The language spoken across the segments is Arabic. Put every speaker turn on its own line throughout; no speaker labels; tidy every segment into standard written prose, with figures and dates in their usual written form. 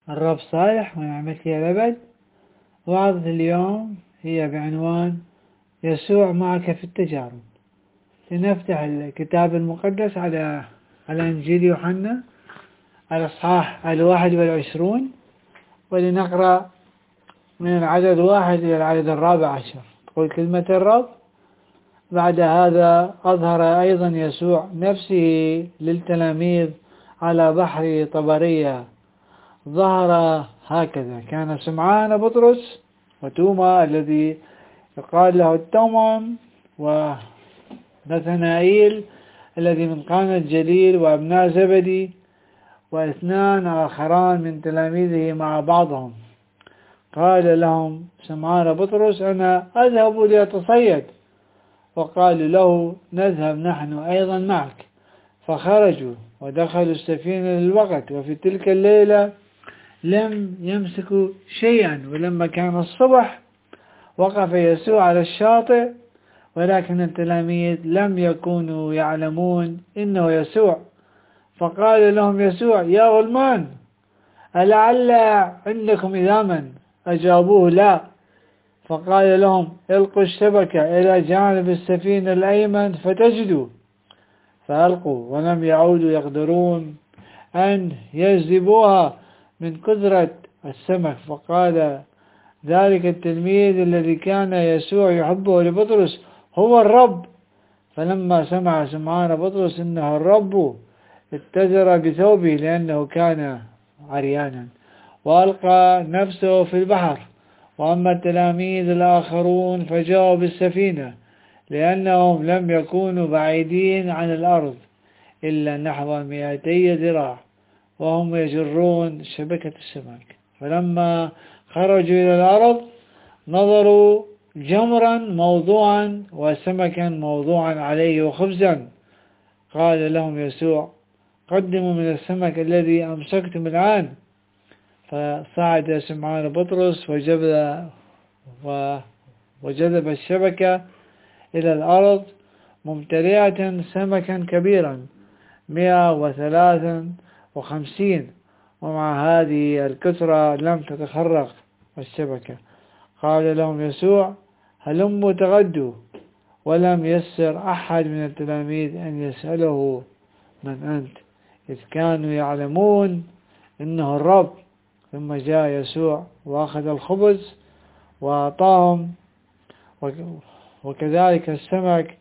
الرب صالح ونعمته الأبد. وعظة اليوم هي بعنوان يسوع معك في التجارب. لنفتح الكتاب المقدس على إنجيل يوحنا الإصحاح 21، ولنقرأ من العدد 1 إلى العدد 14. تقول كلمة الرب: بعد هذا أظهر أيضا يسوع نفسه للتلاميذ على بحر طبرية. ظهر هكذا: كان سمعان بطرس وتوما الذي يقال له التوأم، ونثنائيل الذي من قانا الجليل، وأبناء زبدي، واثنان آخران من تلاميذه مع بعضهم. قال لهم سمعان بطرس: أنا أذهب لأتصيد. وقالوا له: نذهب نحن أيضا معك. فخرجوا ودخلوا السفينة للوقت، وفي تلك الليلة لم يمسكوا شيئا. ولما كان الصبح وقف يسوع على الشاطئ، ولكن التلاميذ لم يكونوا يعلمون إنه يسوع. فقال لهم يسوع: يا غلمان، ألعل عندكم إذاما؟ أجابوه: لا. فقال لهم: القوا الشبكة إلى جانب السفينة الأيمن فتجدوا. فألقوا ولم يعودوا يقدرون أن يجذبوها من كثرة السمك. فقال ذلك التلميذ الذي كان يسوع يحبه لبطرس: هو الرب. فلما سمع سمعان بطرس إنه الرب، اتزر بثوبه لأنه كان عريانا، وألقى نفسه في البحر. وأما التلاميذ الآخرون فجاءوا بالسفينة، لأنهم لم يكونوا بعيدين عن الأرض إلا نحو 200 ذراع، وهم يجرون شبكة السمك. فلما خرجوا إلى الأرض نظروا جمرا موضوعا وسمكا موضوعا عليه وخبزا. قال لهم يسوع: قدموا من السمك الذي أمسكتم الآن. فصعد سمعان بطرس وجذب الشبكة إلى الأرض ممتلئة سمكا كبيرا 153، ومع هذه الكثرة لم تتخرق الشبكة. قال لهم يسوع: هلموا تغدوا. ولم يسر أحد من التلاميذ أن يسأله: من أنت؟ إذ كانوا يعلمون إنه الرب. ثم جاء يسوع وأخذ الخبز وأعطاهم، وكذلك السمك.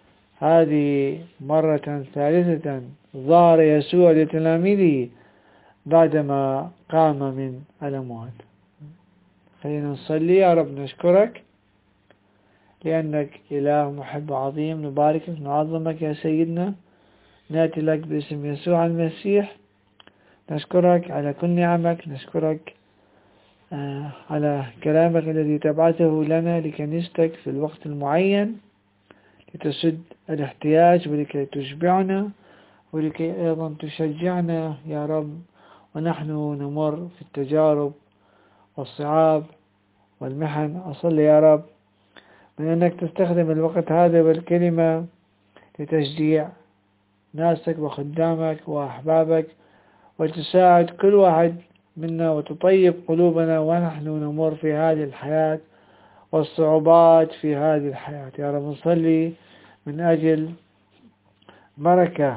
هذه مرة ثالثة ظهر يسوع لتلاميذه بعدما قام من الأموات. خلينا نصلي. يا رب نشكرك لأنك إله محب عظيم، نباركك نعظمك يا سيدنا. نأتي لك باسم يسوع المسيح، نشكرك على كل نعمك، نشكرك على كلامك الذي تبعثه لنا لكنيستك في الوقت المعين لتسد الاحتياج ولكي تشبعنا ولكي أيضا تشجعنا يا رب، ونحن نمر في التجارب والصعاب والمحن. أصلي يا رب من أنك تستخدم الوقت هذا والكلمة لتشجيع ناسك وخدامك وأحبابك، وتساعد كل واحد منا وتطيب قلوبنا ونحن نمر في هذه الحياة والصعوبات في هذه الحياة. يا رب نصلي من أجل بركة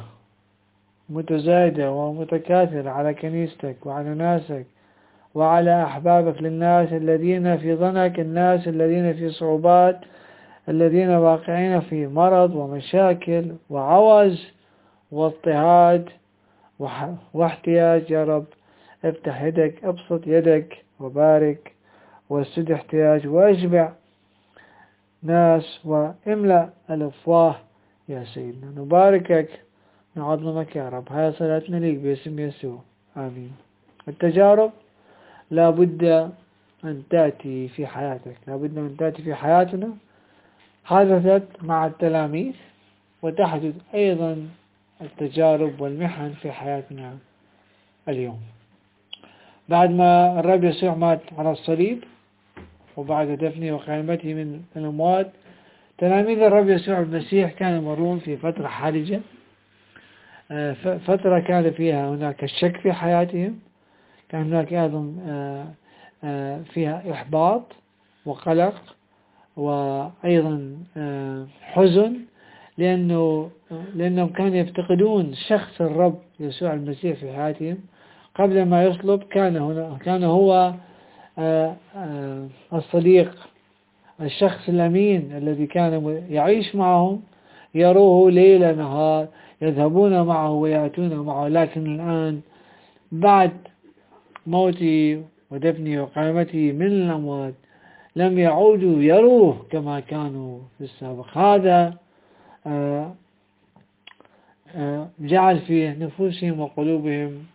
متزايدة ومتكاثرة على كنيستك وعلى ناسك وعلى أحبابك، للناس الذين في ضنك، الناس الذين في صعوبات، الذين واقعين في مرض ومشاكل وعوز واضطهاد واحتياج. يا رب افتح يدك، ابسط يدك وبارك واسد احتياج واشبع ناس واملأ الأفواه يا سيدنا. نباركك نعظمك يا رب. هاي صلاتنا ليك باسم يسوع، آمين. التجارب لابد أن تأتي في حياتك، لابد أن تأتي في حياتنا. حدثت مع التلاميذ وتحدث أيضا التجارب والمحن في حياتنا اليوم. بعد ما الرب يسوع مات على الصليب وبعد دفنه وقيامته من الأموات، تلاميذ الرب يسوع المسيح كانوا يمرون في فترة حرجة، فترة كان فيها هناك الشك في حياتهم، كان هناك أيضا فيها إحباط وقلق وأيضا حزن، لأنهم كانوا يفتقدون شخص الرب يسوع المسيح في حياتهم. قبل ما يصلب كان هو الصديق، الشخص الأمين الذي كان يعيش معهم، يروه ليل نهار، يذهبون معه ويأتون معه. لكن الآن بعد موتي ودفني وقيامتي من الأموات لم يعودوا يروه كما كانوا في السابق. هذا جعل في نفوسهم وقلوبهم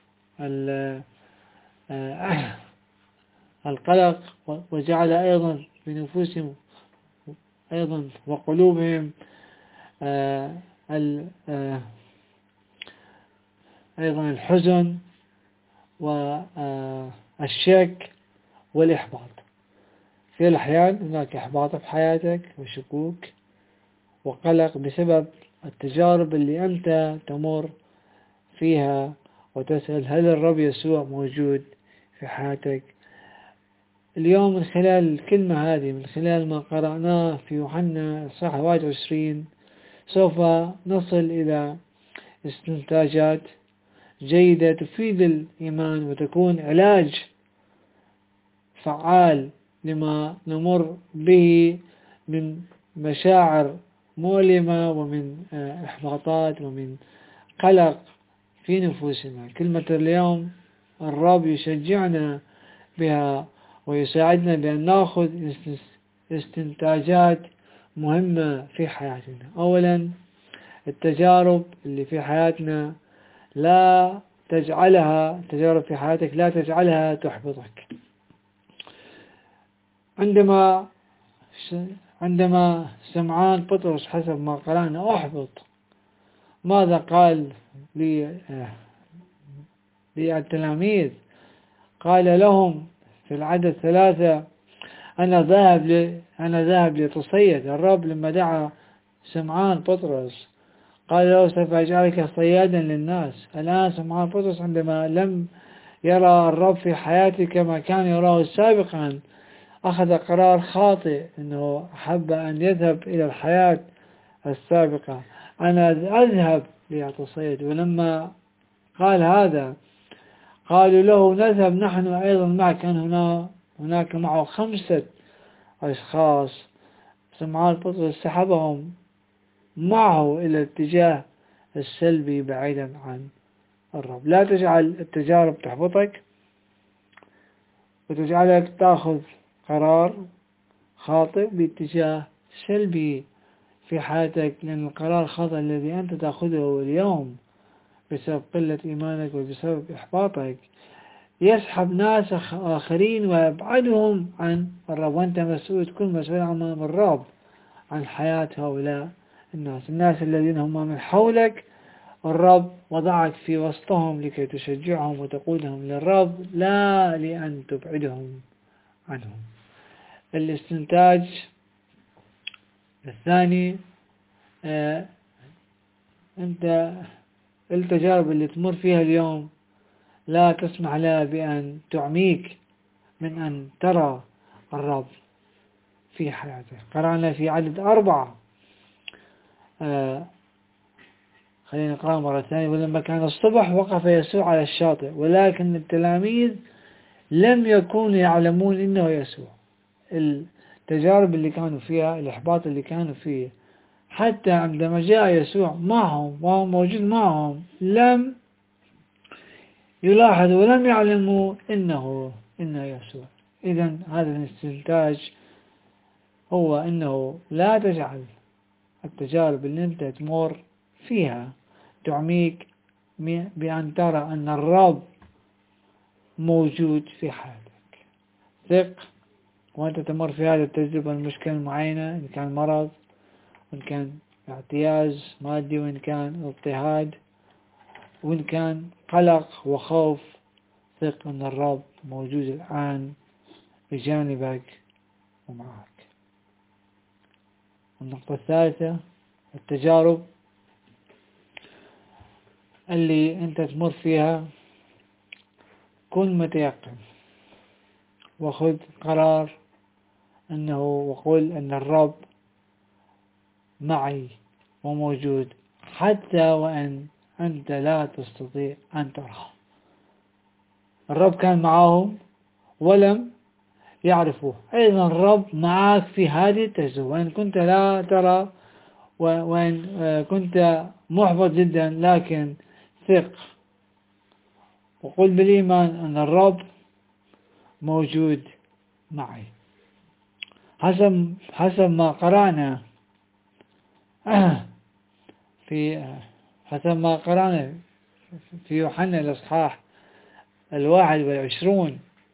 القلق، وجعل أيضا في نفوسهم أيضا وقلوبهم أيضا الحزن والشك والإحباط. في الأحيان هناك إحباط في حياتك وشكوك وقلق بسبب التجارب اللي أنت تمر فيها، وتسأل هل الرب يسوع موجود في حياتك؟ اليوم من خلال الكلمة هذه، من خلال ما قرأناه في يوحنا صح 21، سوف نصل إلى استنتاجات جيدة تفيد الإيمان وتكون علاج فعال لما نمر به من مشاعر مؤلمة ومن إحباطات ومن قلق في نفوسنا. كلمة اليوم الرب يشجعنا بها ويساعدنا بأن نأخذ استنتاجات مهمة في حياتنا. أولا، التجارب اللي في حياتنا التجارب في حياتك لا تجعلها تحبطك. عندما سمعان بطرس حسب ما قرأنا أحبط، ماذا قال للتلاميذ؟ قال لهم في العدد 3: أنا ذاهب لتصيد. الرب لما دعا سمعان بطرس قال له سوف أجعلك صيادا للناس. الآن سمعان بطرس عندما لم يرى الرب في حياته كما كان يراه سابقا، أخذ قرار خاطئ، أنه أحب أن يذهب إلى الحياة السابقة. أنا أذهب لأتصيد. ولما قال هذا قالوا له نذهب نحن أيضا معك. كان هناك معه 5 أشخاص. سمعان بطرس سحبهم معه إلى الاتجاه السلبي بعيدا عن الرب. لا تجعل التجارب تحبطك وتجعلك تأخذ قرار خاطئ باتجاه سلبي في حياتك، لأن القرار الخاطئ الذي أنت تأخذه اليوم بسبب قلة إيمانك وبسبب إحباطك يسحب ناس آخرين ويبعدهم عن الرب، وأنت تكون مسؤول أمام الرب عن حياة هؤلاء الناس الذين هم من حولك. الرب وضعك في وسطهم لكي تشجعهم وتقودهم للرب، لا لأن تبعدهم عنهم. الاستنتاج الثاني، أنت التجارب اللي تمر فيها اليوم لا تسمح لها بأن تعميك من أن ترى الرب في حياتك. قرأنا في عدد 4، خلينا نقرأ مرة ثانية: ولما كان الصبح وقف يسوع على الشاطئ، ولكن التلاميذ لم يكونوا يعلمون إنه يسوع. التجارب اللي كانوا فيها، الإحباط اللي كانوا فيه، حتى عندما جاء يسوع معهم وهو موجود معهم لم يلاحظوا ولم يعلموا إنه يسوع. إذن هذا الاستنتاج هو أنه لا تجعل التجارب اللي أنت تمر فيها تعميك بأن ترى أن الرب موجود في حياتك. ثق وأنت تمر في هذه التجربة المشكلة معينة، إن كان مرض، وإن كان اعتياز مادي، وإن كان اضطهاد، وإن كان قلق وخوف. ثق أن الرب موجود الآن بجانبك ومعك. النقطة الثالثة، التجارب اللي أنت تمر فيها كن متيقن وخذ قرار وقل أن الرب معي وموجود حتى وأن أنت لا تستطيع أن تراه. الرب كان معهم ولم يعرفوه، أيضا الرب معك في هذه التجربة، وإن كنت لا ترى وإن كنت محبط جدا، لكن ثق وقل بالإيمان أن الرب موجود معي. حسب ما قرأنا في يوحنا الإصحاح 21،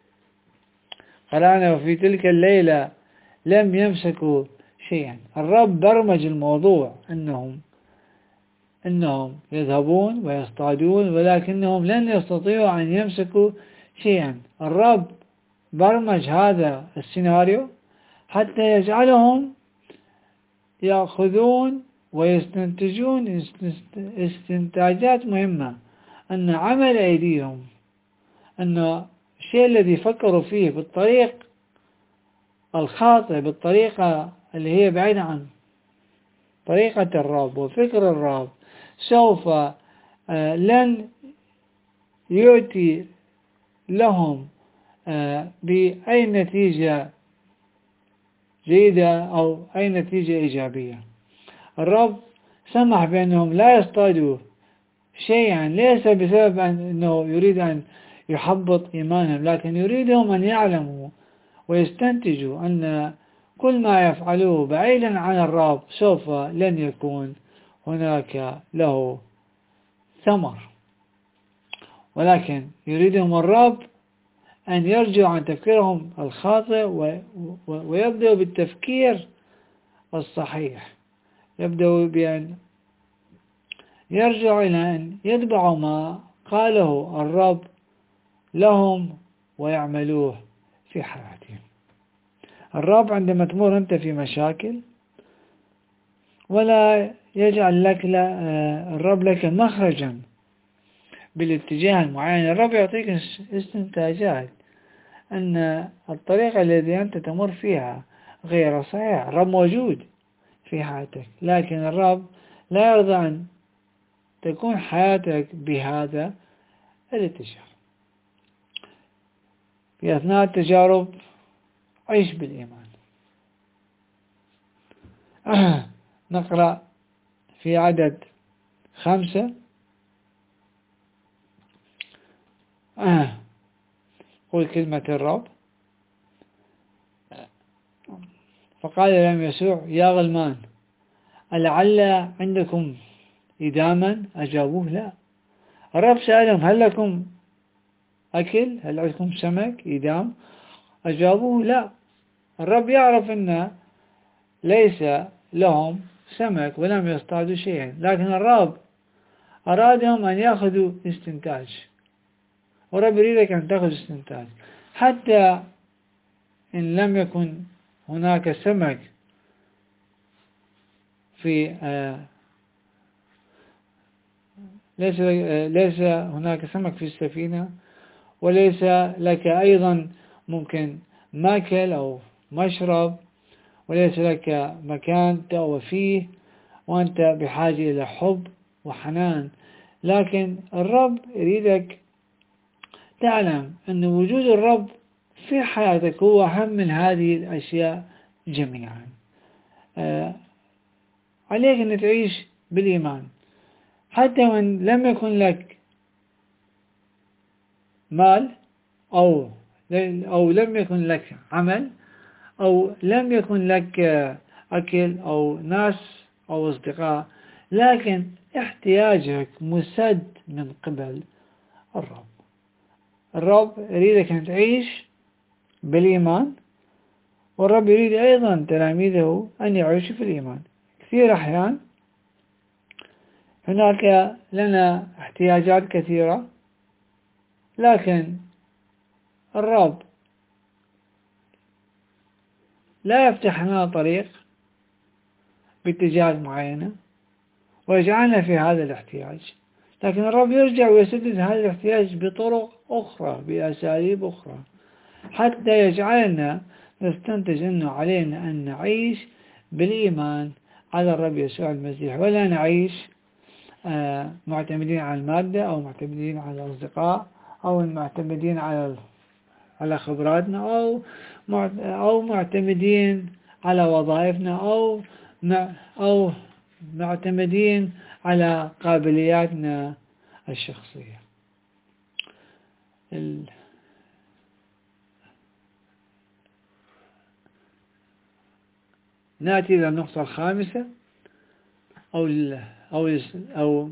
قرأنا وفي تلك الليلة لم يمسكوا شيئا. الرب برمج الموضوع أنهم يذهبون ويصطادون ولكنهم لن يستطيعوا أن يمسكوا شيئا. الرب برمج هذا السيناريو حتى يجعلهم يأخذون ويستنتجون استنتاجات مهمة، أن عمل أيديهم، أن الشيء الذي فكروا فيه بالطريق الخاطئ، بالطريقة اللي هي بعيدة عن طريقة الرب وفكر الرب، سوف لن يؤتي لهم بأي نتيجة جيدة أو أي نتيجة إيجابية. الرب سمح بأنهم لا يصطادوا شيئا، ليس بسبب أنه يريد أن يحبط إيمانهم، لكن يريدهم أن يعلموا ويستنتجوا أن كل ما يفعلوه بعيدا عن الرب سوف لن يكون هناك له ثمر، ولكن يريدهم الرب أن يرجعوا عن تفكيرهم الخاطئ ويبدأوا بالتفكير الصحيح، يبدأوا بأن يرجعوا إلى أن يتبعوا ما قاله الرب لهم ويعملوه في حياتهم. الرب عندما تمر أنت في مشاكل ولا يجعل لك الرب لك مخرجا بالاتجاه المعين، الرب يعطيك استنتاجات أن الطريقة التي أنت تمر فيها غير صحيحة. الرب موجود في حياتك، لكن الرب لا يرضى أن تكون حياتك بهذا الاتجاه. في أثناء التجارب عيش بالإيمان. نقرأ في عدد 5 قل كلمة الرب. فقال لهم يسوع يا غلمان ألعل عندكم إداما؟ أجابوه لا. الرب سألهم هل لكم أكل؟ هل عندكم سمك إدام؟ أجابوه لا. الرب يعرف أن ليس لهم سمك ولم يصطادوا شيئا، لكن الرب أرادهم أن يأخذوا استنتاج، والرب يريدك أن تأخذ استنتاج حتى إن لم يكن هناك سمك ليس هناك سمك في السفينة، وليس لك أيضا ممكن ماكل أو مشرب، وليس لك مكان تأوى فيه، وأنت بحاجة إلى حب وحنان. لكن الرب يريدك تعلم أن وجود الرب في حياتك هو أهم من هذه الأشياء جميعا. عليك أن تعيش بالإيمان حتى وإن لم يكن لك مال أو لم يكن لك عمل أو لم يكن لك أكل أو ناس أو أصدقاء، لكن احتياجك مسد من قبل الرب. الرب يريدك أن تعيش بالإيمان، والرب يريد أيضا تلاميذه أن يعيشوا في الإيمان. كثير أحيان هناك لنا احتياجات كثيرة، لكن الرب لا يفتح لنا طريق باتجاه معينة ويجعلنا في هذا الاحتياج. لكن الرب يرجع ويسدد هذا الاحتياج بطرق أخرى، بأساليب أخرى، حتى يجعلنا نستنتج أنه علينا أن نعيش بالإيمان على الرب يسوع المسيح، ولا نعيش معتمدين على المادة، أو معتمدين على الأصدقاء، أو معتمدين على خبراتنا، أو معتمدين على وظائفنا، أو معتمدين على قابلياتنا الشخصية. نأتي إلى النقطة الخامسة، أو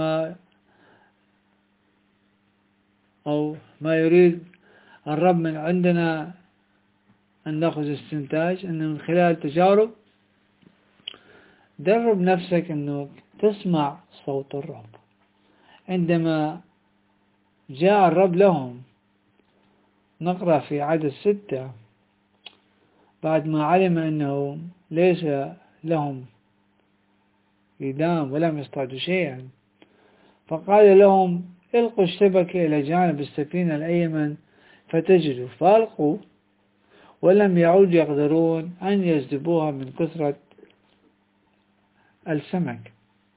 ما يريد الرب من عندنا أن نأخذ استنتاج، أن من خلال التجارب درب نفسك أنه تسمع صوت الرب. عندما جاء الرب لهم، نقرأ في عدد 6، بعد ما علم أنه ليس لهم إدام ولم يصطادوا شيئا، فقال لهم: القوا الشبكة إلى جانب السفينة الأيمن فتجدوا، فألقوا ولم يعودوا يقدرون أن يجذبوها من كثرة السمك.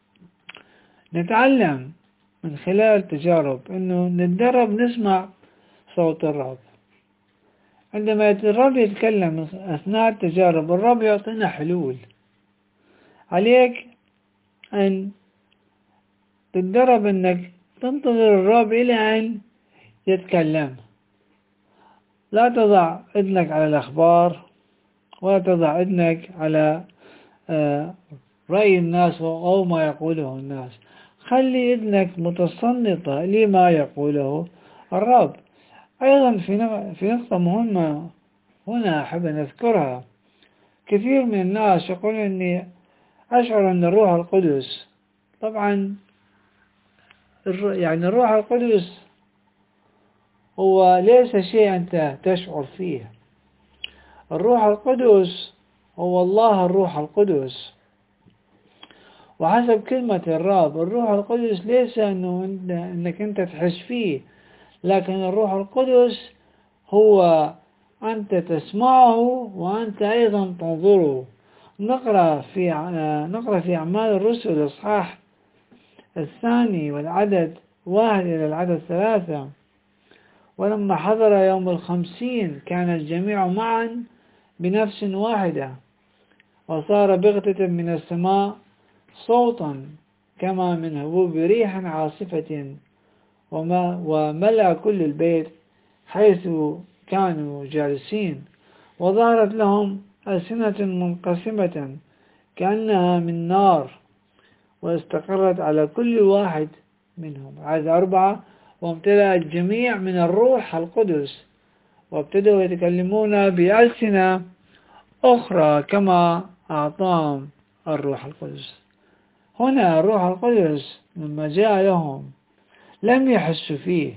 نتعلم من خلال التجارب أنه نتدرب نسمع صوت الرب. عندما الرب يتكلم أثناء التجارب، الرب يعطينا حلول. عليك أن تتدرب أنك تنتظر الرب إلى أن يتكلم. لا تضع إذنك على الأخبار، ولا تضع إذنك على رأي الناس أو ما يقوله الناس. خلي إذنك متصنطة لما يقوله الرب. أيضا في نقطة مهمة هنا أحب أن أذكرها. كثير من الناس يقولون أني أشعر أن الروح القدس، طبعا يعني الروح القدس هو ليس شيء أنت تشعر فيه. الروح القدس هو الله الروح القدس، وحسب كلمة الرب الروح القدس ليس أنك أنت تحس فيه، لكن الروح القدس هو أنت تسمعه وأنت أيضا تنظره. نقرأ في أعمال الرسل الإصحاح 2 والعدد 1 إلى العدد 3: ولما حضر يوم 50 كان الجميع معا بنفس واحدة، وصار بغتة من السماء صوتا كما من هبوب ريح عاصفة، وملأ كل البيت حيث كانوا جالسين، وظهرت لهم ألسنة منقسمة كأنها من نار، واستقرت على كل واحد منهم. عدد 4: وامتلأ الجميع من الروح القدس، وابتدأوا يتكلمون بألسنة أخرى كما أعطاهم الروح القدس. هنا الروح القدس لما جاء لهم لم يحسوا فيه،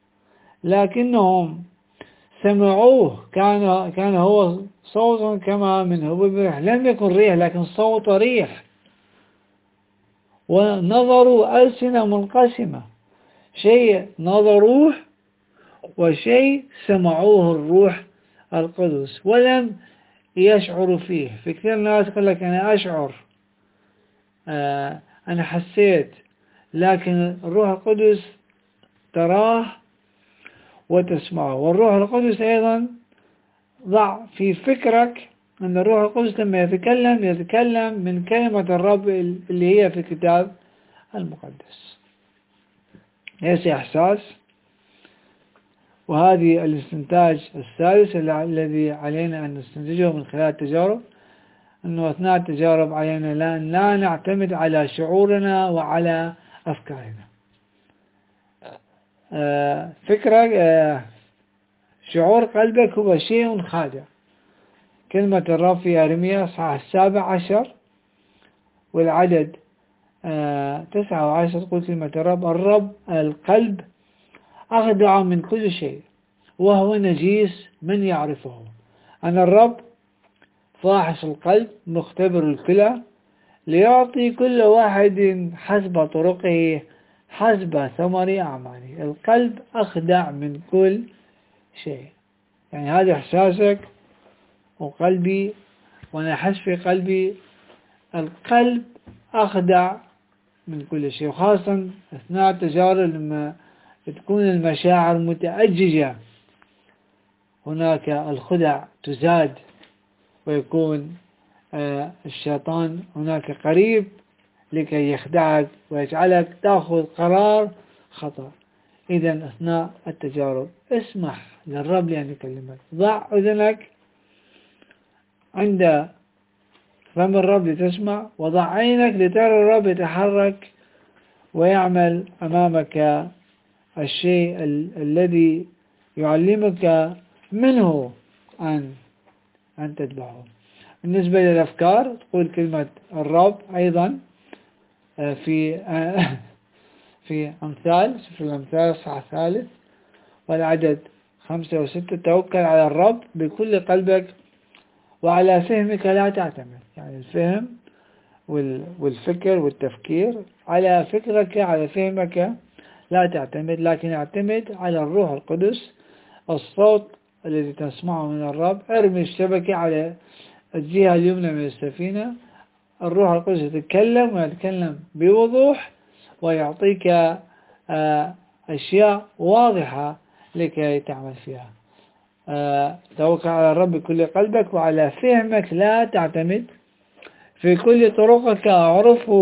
لكنهم سمعوه. كان هو صوت كما من هبوب ريح، لم يكن ريح لكن صوت ريح. ونظروا ألسنة منقسمة، شيء نظروه وشيء سمعوه الروح القدس ولم يشعروا فيه. في كثير ناس يقول لك أنا أشعر، أنا حسيت، لكن الروح القدس تراه وتسمعه. والروح القدس أيضا ضع في فكرك أن الروح القدس لما يتكلم من كلمة الرب اللي هي في الكتاب المقدس، ليس إحساس. وهذه الاستنتاج الثالث الذي علينا أن نستنتجه من خلال التجارب، أنه أثناء التجارب علينا لا نعتمد على شعورنا وعلى أفكارنا. شعور قلبك هو شيء خادع. كلمة الرب في أرميا إصحاح 17 والعدد 9 و10 تقول كلمة الرب القلب أخدع من كل شيء، وهو نجيس من يعرفه. أنا الرب فاحص القلب مختبر الكلى، ليعطي كل واحد حسب طرقه حسب ثمر أعمالي. القلب أخدع من كل شيء. يعني هذا إحساسك وقلبي، وأنا أحس في قلبي. القلب أخدع من كل شيء، وخاصة أثناء التجارب لما تكون المشاعر متأججة، هناك الخدع تزاد، ويكون الشيطان هناك قريب لكي يخدعك ويجعلك تأخذ قرار خطأ. إذا أثناء التجارب اسمح للرب لأن يكلمك. ضع أذنك عند فم الرب لتسمع، وضع عينك لترى الرب يتحرك ويعمل أمامك الشيء الذي يعلمك منه أن تتبعه. بالنسبة للأفكار تقول كلمة الرب أيضا في في أمثال، سفر الأمثال الصح 3 والعدد 5 و6: توكل على الرب بكل قلبك وعلى فهمك لا تعتمد. يعني الفهم والفكر والتفكير، على فكرك على فهمك لا تعتمد، لكن اعتمد على الروح القدس، الصوت الذي تسمعه من الرب. ارمي الشبكة على الجهة اليمنى من السفينة. الروح القدس يتكلم ويتكلم بوضوح ويعطيك أشياء واضحة لكي تعمل فيها. توكل على الرب بكل قلبك وعلى فهمك لا تعتمد، في كل طرقك أعرفه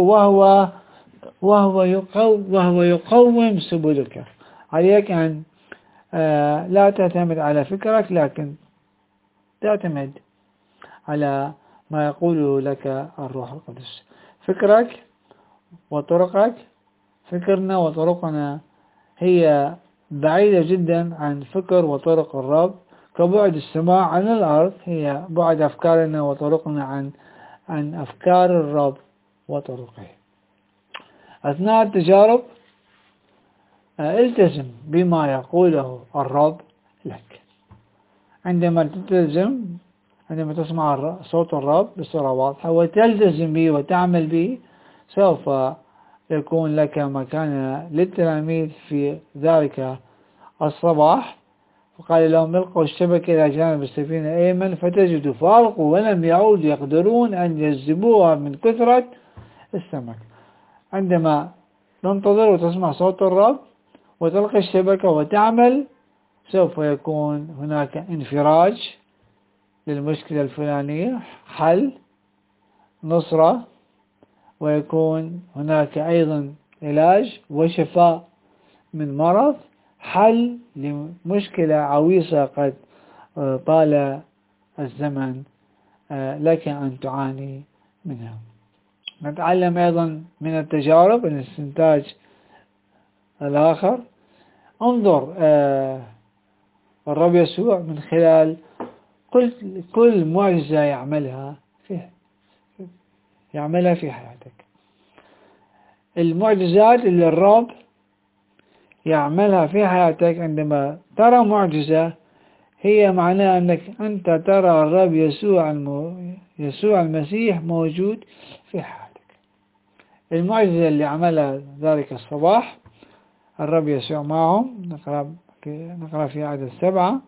وهو يقوم سبلك. عليك أن لا تعتمد على فكرك، لكن تعتمد على ما يقوله لك الروح القدس. فكرك وطرقك، فكرنا وطرقنا هي بعيدة جدا عن فكر وطرق الرب، كبعد السماء عن الأرض هي بعد أفكارنا وطرقنا عن أفكار الرب وطرقه. أثناء التجارب التزم بما يقوله الرب لك. عندما تسمع صوت الرب بصورة واضحة وتلتزم به وتعمل به، سوف يكون لك مكانة للتلاميذ في ذلك الصباح. وقال لهم: القوا الشبكة إلى جانب السفينة أيمن فتجدوا، فألقوا ولم يعودوا يقدرون أن يجذبوها من كثرة السمك. عندما تنتظر وتسمع صوت الرب وتلقي الشبكة وتعمل، سوف يكون هناك انفراج للمشكلة الفلانية، حل، نصرة، ويكون هناك أيضا علاج وشفاء من مرض، حل لمشكلة عويصة قد طال الزمن لك أن تعاني منها. نتعلم أيضا من التجارب الاستنتاج الآخر. انظر الرب يسوع من خلال كل معجزة يعملها في حياتك. المعجزات اللي الرب يعملها في حياتك، عندما ترى معجزة هي معناها أنك أنت ترى الرب يسوع المسيح موجود في حياتك. المعجزة اللي عملها ذلك الصباح الرب يسوع معهم، نقرأ في عدد 7: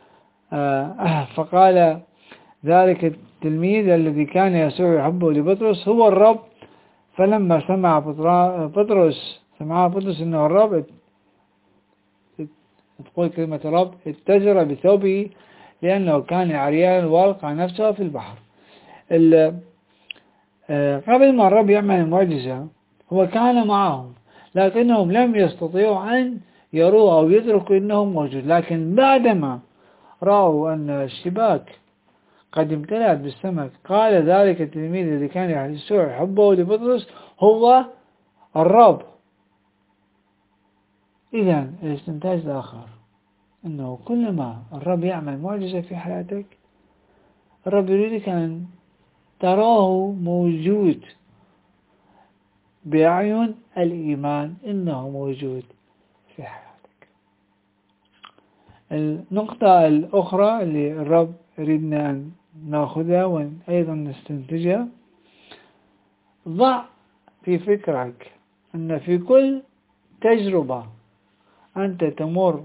فقال ذلك التلميذ الذي كان يسوع يحبه لبطرس: هو الرب. فلما سمع بطرس أنه الرب، تقول كلمة الرب، اتجر بثوبه لأنه كان عريانا وألقى نفسه في البحر. قبل ما الرب يعمل المعجزة هو كان معهم، لكنهم لم يستطيعوا أن يروه أو يدركوا أنه موجود. لكن بعدما رأوا أن الشباك قد امتلأت بالسمك، قال ذلك التلميذ الذي كان يسوع يحبه لبطرس: هو الرب. إذن الاستنتاج الآخر أنه كلما الرب يعمل معجزة في حياتك، الرب يريدك أن تراه موجود بأعين الإيمان، إنه موجود في حياتك. النقطة الأخرى اللي الرب يريدنا أن نأخذها وأيضا نستنتجها: ضع في فكرك أن في كل تجربة أنت تمر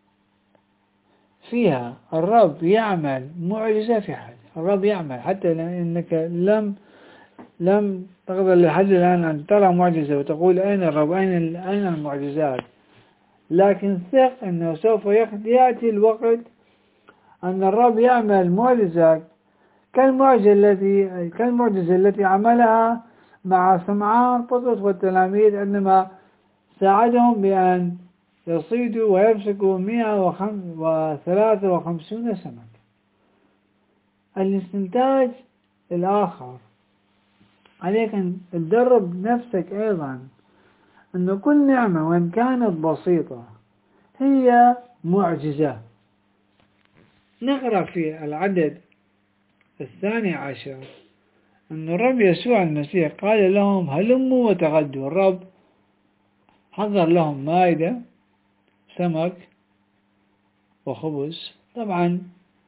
فيها الرب يعمل معجزة في حياتك. الرب يعمل حتى لأنك لم تقدر لحد الآن أن ترى معجزة وتقول أين الرب، أين المعجزات، لكن ثق أنه سوف يأتي الوقت أن الرب يعمل معجزة كالمعجزة التي عملها مع سمعان بطرس والتلاميذ عندما ساعدهم بأن يصيدوا ويمسكوا 153 سمك. الاستنتاج الآخر، عليك أن تدرب نفسك أيضا أن كل نعمة وإن كانت بسيطة هي معجزة. نقرأ في العدد 12 أن الرب يسوع المسيح قال لهم هلموا وتغدوا. الرب حضر لهم مائدة سمك وخبز، طبعا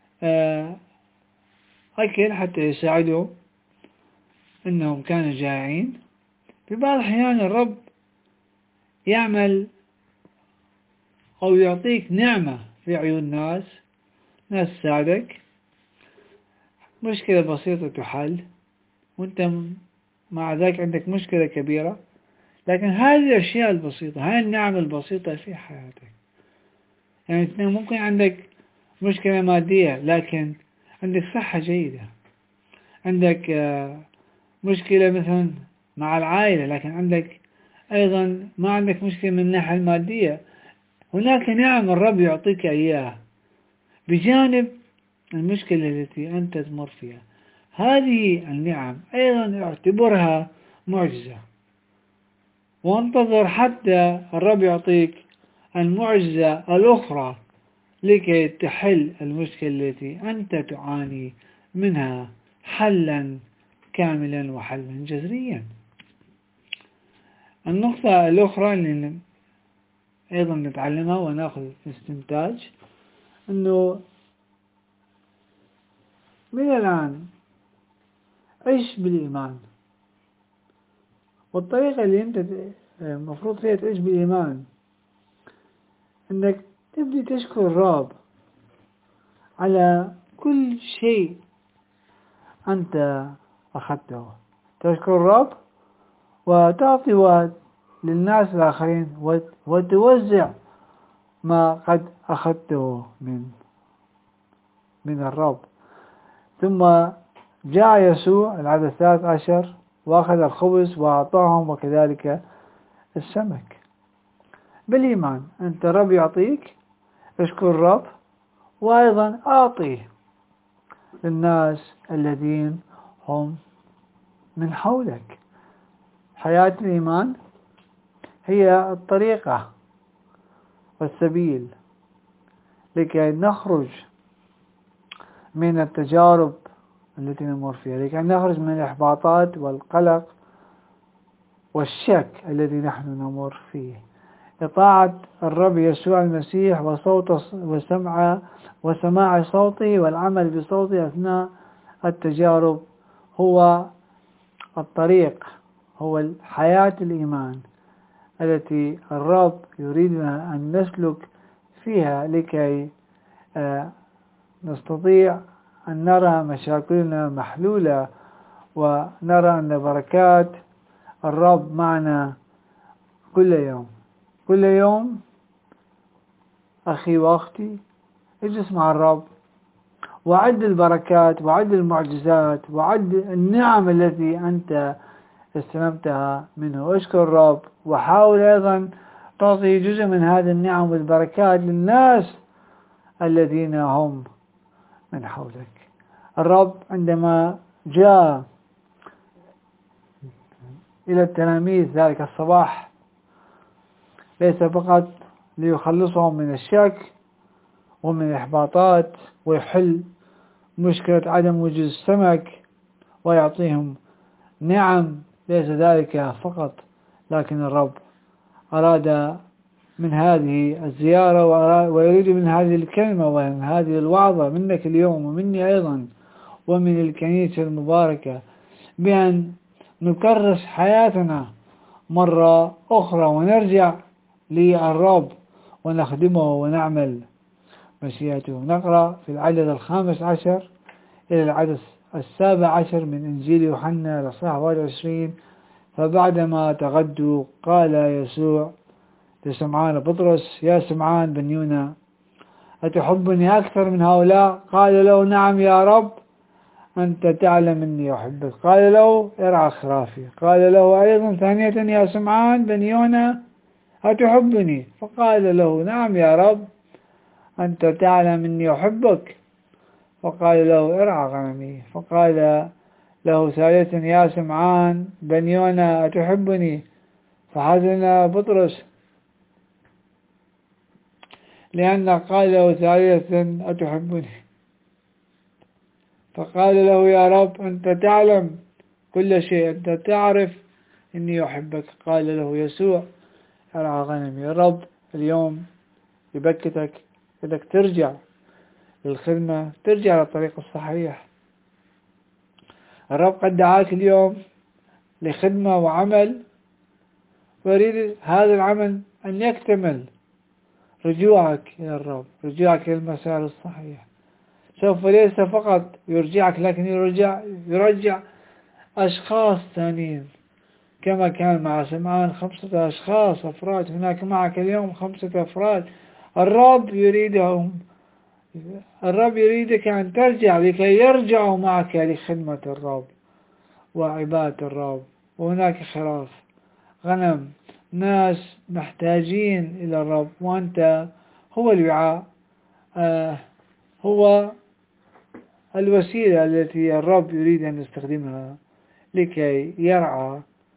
أكل حتى يساعدوا أنهم كانوا جائعين. في بعض الأحيان الرب يعمل أو يعطيك نعمة في عيون ناس تساعدك، مشكلة بسيطة تحل وأنت مع ذلك عندك مشكلة كبيرة، لكن هذه الأشياء البسيطة، هذه النعم البسيطة في حياتك. يعني ممكن عندك مشكلة مادية لكن عندك صحة جيدة، عندك مشكلة مثلا مع العائلة لكن عندك أيضا ما عندك مشكلة من الناحية المادية. هناك نعم الرب يعطيك إياها بجانب المشكلة التي أنت تمر فيها. هذه النعم أيضا اعتبرها معجزة، وانتظر حتى الرب يعطيك المعجزة الأخرى لكي تحل المشكلة التي أنت تعاني منها حلا كاملا وحلا جذريا. النقطة الأخرى اللي أيضا نتعلمها ونأخذ استنتاج أنه من الآن عيش بالإيمان، والطريقة اللي أنت المفروض فيها تعيش بالإيمان أنك تبدي تشكر الرب على كل شيء أنت أخذته. تشكر الرب وتعطي وقت للناس الآخرين وتوزع ما قد أخذته من الرب. ثم جاء يسوع العدد 13 وأخذ الخبز وأعطاهم وكذلك السمك. بالإيمان أنت الرب يعطيك، اشكر الرب وأيضا أعطي للناس الذين هم من حولك. حياة الإيمان هي الطريقة والسبيل لكي نخرج من التجارب التي نمر فيها، لكي نخرج من الإحباطات والقلق والشك الذي نحن نمر فيه. إطاعة الرب يسوع المسيح وسماع صوته والعمل بصوته أثناء التجارب هو الطريق، هو حياة الإيمان التي الرب يريدنا أن نسلك فيها لكي نستطيع أن نرى مشاكلنا محلولة ونرى أن بركات الرب معنا كل يوم. كل يوم أخي وأختي اجلس مع الرب وعد البركات وعد المعجزات وعد النعم التي أنت استلمتها منه. اشكر الرب وحاول أيضا تعطي جزء من هذه النعم والبركات للناس الذين هم من حولك. الرب عندما جاء إلى التلاميذ ذلك الصباح ليس فقط ليخلصهم من الشك ومن الإحباطات ويحل مشكلة عدم وجود السمك ويعطيهم نعم، ليس ذلك فقط، لكن الرب أراد من هذه الزيارة ويريد من هذه الكلمة ومن هذه الوعظة منك اليوم ومني أيضا ومن الكنيسة المباركة بأن نكرس حياتنا مرة أخرى ونرجع للرب ونخدمه ونعمل مشيئته. نقرأ في العدد 15 إلى العدد 17 من إنجيل يوحنا الإصحاح 21. فبعدما تغدوا قال يسوع لسمعان بطرس: يا سمعان بن يونا، أتحبني أكثر من هؤلاء؟ قال له: نعم يا رب، أنت تعلم أني أحبك. قال له: ارعى خرافي. قال له أيضا ثانية: يا سمعان بن يونا، أتحبني؟ فقال له: نعم يا رب، أنت تعلم أني أحبك. فقال له: ارعى غنمي. فقال له ثالثا: يا سمعان بن يونا، أتحبني؟ فحزن بطرس لأن قال له ثالثا: أتحبني؟ فقال له: يا رب، أنت تعلم كل شيء، أنت تعرف إني أحبك. قال له يسوع: ارعى غنمي. الرب اليوم يبكتك إنك ترجع للخدمة، ترجع للطريق الصحيح. الرب قد دعاك اليوم لخدمة وعمل، ويريد هذا العمل أن يكتمل. رجوعك إلى الرب، رجوعك إلى المسار الصحيح، سوف ليس فقط يرجعك، لكن يرجع أشخاص ثانيين، كما كان مع سمعان 5 أشخاص أفراد. هناك معك اليوم 5 أفراد. الرب يريدك أن ترجع لكي يرجعوا معك لخدمة الرب وعبادة الرب. وهناك خراف، غنم، ناس محتاجين إلى الرب، وأنت هو الوعاء، هو الوسيلة التي الرب يريد أن يستخدمها لكي يرعى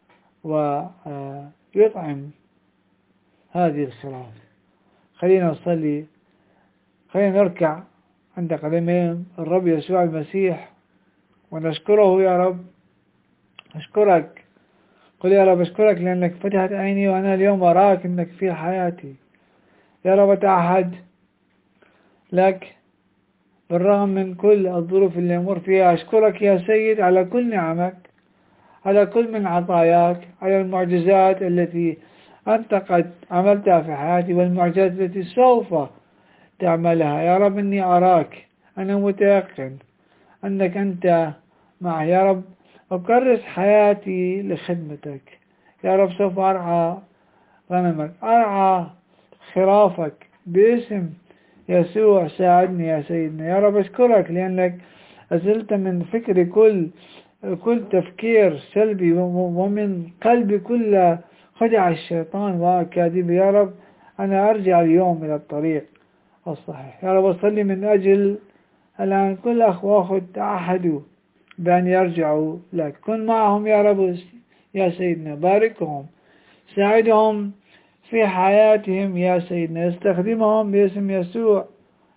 ويطعم هذه الخراف. خلينا نصلي، خلينا نركع عند قدمي الرب يسوع المسيح ونشكره. يا رب أشكرك، قل يا رب أشكرك لأنك فتحت عيني وأنا اليوم أراك أنك في حياتي. يا رب أتعهد لك بالرغم من كل الظروف اللي أمر فيها. أشكرك يا سيد على كل نعمك، على كل من عطاياك، على المعجزات التي أنت قد عملتها في حياتي والمعجزات التي سوف تعملها. يا رب إني أراك، أنا متيقن أنك أنت معي. يا رب أكرس حياتي لخدمتك. يا رب سوف أرعى غنمك، أرعى خرافك باسم يسوع. ساعدني يا سيدنا. يا رب أشكرك لأنك أزلت من فكري كل تفكير سلبي، ومن قلبي كل خدع الشيطان وأكاذيبه. يا رب أنا أرجع اليوم إلى الطريق الصحيح. يا رب أصلي من أجل الآن كل أخ وأخت تعهدوا بأن يرجعوا لك. كن معهم يا رب يا سيدنا، باركهم، ساعدهم في حياتهم يا سيدنا، استخدمهم باسم يسوع،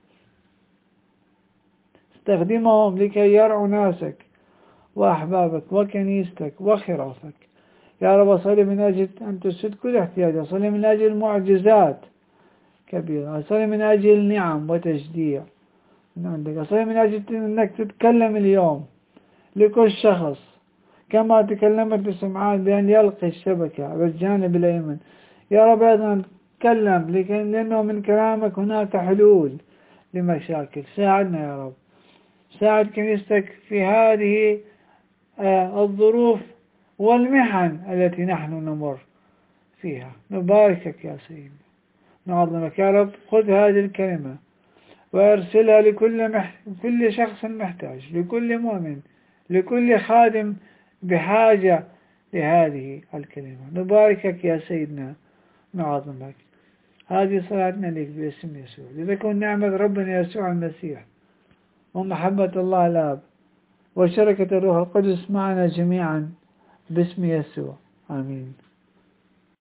استخدمهم لكي يرعوا ناسك وأحبابك وكنيستك وخرافك. يا رب أصلي من أجل أن تسد كل احتياج، أصلي من أجل معجزات كبيرة، أصلي من أجل نعم وتشجيع من عندك، أصلي من أجل أنك تتكلم اليوم لكل شخص كما تكلمت لسمعان بأن يلقي الشبكة بالجانب الأيمن. يا رب أيضا تكلم لأنه من كلامك هناك حلول لمشاكل. ساعدنا يا رب، ساعد كنيستك في هذه الظروف والمحن التي نحن نمر فيها. نباركك يا سيدي، نعظمك. يا رب خذ هذه الكلمة وارسلها كل شخص محتاج، لكل مؤمن، لكل خادم بحاجة لهذه الكلمة. نباركك يا سيدنا، نعظمك. هذه صلاتنا لك باسم يسوع، لتكن نعمة ربنا يسوع المسيح ومحبة الله الآب وشركة الروح القدس معنا جميعا باسم يسوع، آمين.